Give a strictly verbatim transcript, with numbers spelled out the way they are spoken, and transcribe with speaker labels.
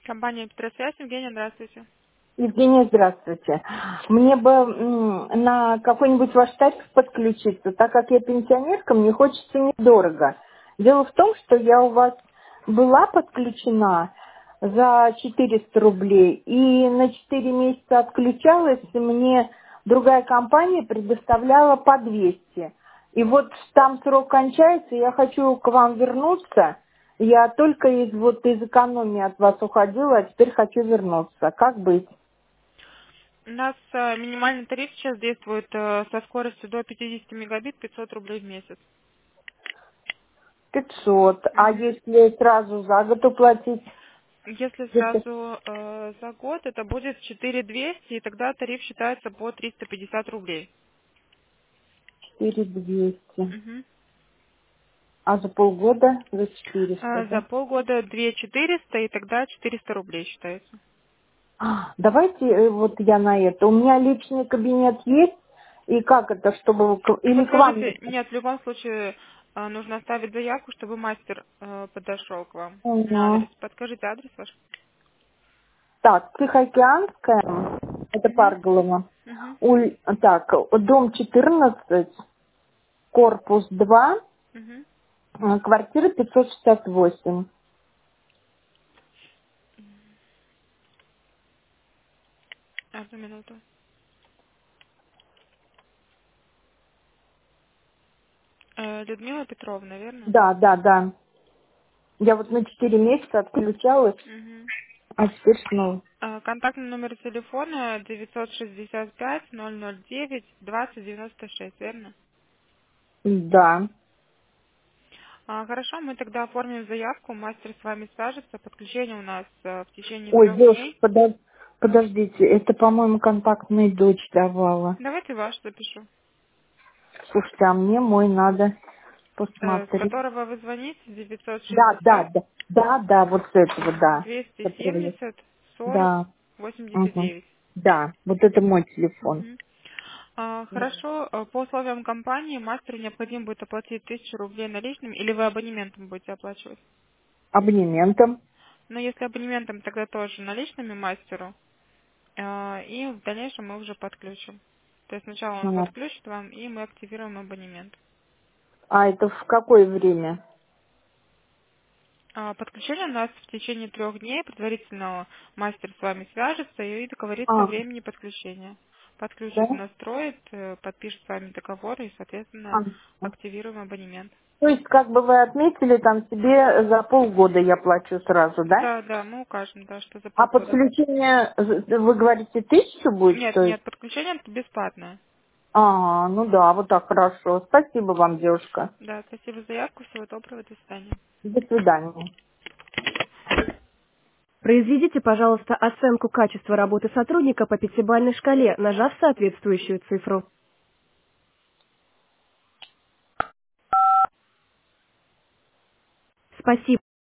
Speaker 1: Компания Петросвязь. Евгения, здравствуйте.
Speaker 2: Евгения, здравствуйте. Мне бы м, на какой-нибудь ваш тариф подключиться, так как я пенсионерка, мне хочется недорого. Дело в том, что я у вас была подключена за четыреста рублей, и на четыре месяца отключалась, и мне другая компания предоставляла по двести. И вот там срок кончается, я хочу к вам вернуться. Я только из, вот, из экономии от вас уходила, а теперь хочу вернуться. Как быть?
Speaker 1: У нас э, минимальный тариф сейчас действует э, со скоростью до пятидесяти мегабит, пятьсот рублей в месяц.
Speaker 2: пятьсот. А
Speaker 1: Мгм.
Speaker 2: если сразу за год уплатить?
Speaker 1: Если
Speaker 2: Если
Speaker 1: сразу э, за год, это будет четыре двести, и тогда тариф считается по триста пятьдесят рублей.
Speaker 2: четыре двести.
Speaker 1: Мгм.
Speaker 2: А за полгода за четыреста,
Speaker 1: А за
Speaker 2: да?
Speaker 1: полгода две четыреста, и тогда четыреста рублей считается.
Speaker 2: А, давайте э, вот я на это. У меня личный кабинет есть. И как это, чтобы... вы к-
Speaker 1: Вы
Speaker 2: Или к вам...
Speaker 1: сможете, нет, в любом случае э, нужно оставить заявку, чтобы мастер э, подошел к вам на адрес.
Speaker 2: Мгм.
Speaker 1: Подскажите адрес ваш?
Speaker 2: Так, Тихоокеанская, это
Speaker 1: Угу.
Speaker 2: Парголово.
Speaker 1: Угу.
Speaker 2: Уль... Так, дом четырнадцать, корпус два,
Speaker 1: Угу.
Speaker 2: э, квартира пятьсот шестьдесят восемь.
Speaker 1: Одну минуту. Э, Людмила Петровна, верно?
Speaker 2: Да, да, да. Я вот на четыре месяца отключалась,
Speaker 1: Угу.
Speaker 2: а теперь снова.
Speaker 1: Э, Контактный номер телефона девятьсот шестьдесят пять ноль ноль девять двадцать девяносто шесть, верно?
Speaker 2: Да.
Speaker 1: А, хорошо, мы тогда оформим заявку, мастер с вами свяжется. Подключение у нас э, в течение
Speaker 2: Ой,
Speaker 1: трех
Speaker 2: девушка,
Speaker 1: дней.
Speaker 2: подо- подождите, это, по-моему, контактная дочь давала.
Speaker 1: Давайте ваш запишу.
Speaker 2: Слушайте, а мне мой надо
Speaker 1: Э, С
Speaker 2: посмотреть.
Speaker 1: которого вы звоните,
Speaker 2: Да, да,
Speaker 1: девятьсот шестьдесят
Speaker 2: да, да, да, вот с этого, да.
Speaker 1: двести
Speaker 2: Который-
Speaker 1: семьдесят сорок
Speaker 2: Да,
Speaker 1: восемьдесят
Speaker 2: угу.
Speaker 1: девять.
Speaker 2: Да, вот это мой телефон.
Speaker 1: Мгм. А, Хорошо, э, по условиям компании мастеру необходимо будет оплатить тысячу рублей наличными, или вы абонементом будете оплачивать?
Speaker 2: Абонементом.
Speaker 1: Но если абонементом, тогда тоже наличными мастеру, а, и в дальнейшем мы уже подключим. То есть сначала он
Speaker 2: А
Speaker 1: подключит вам, и мы активируем абонемент.
Speaker 2: а это в какое время?
Speaker 1: А, Подключение у нас в течение трех дней, предварительно мастер с вами свяжется и договорится о
Speaker 2: А,
Speaker 1: времени подключения.
Speaker 2: да?
Speaker 1: Подключит, настроит, э, подпишет с вами договор и,
Speaker 2: А.
Speaker 1: соответственно, активируем абонемент.
Speaker 2: То есть, как бы вы отметили, там себе за полгода я плачу сразу, да?
Speaker 1: Да, да, мы укажем, да, что за
Speaker 2: А
Speaker 1: полгода.
Speaker 2: подключение, з- вы говорите, тысячу будет
Speaker 1: Нет,
Speaker 2: стоить?
Speaker 1: нет, подключение это бесплатное.
Speaker 2: А, ну да, вот так хорошо. Спасибо вам, девушка.
Speaker 1: Да, спасибо за заявку, всего доброго, до свидания.
Speaker 2: До свидания.
Speaker 3: Произведите, пожалуйста, оценку качества работы сотрудника по пятибалльной шкале, нажав соответствующую цифру. Спасибо.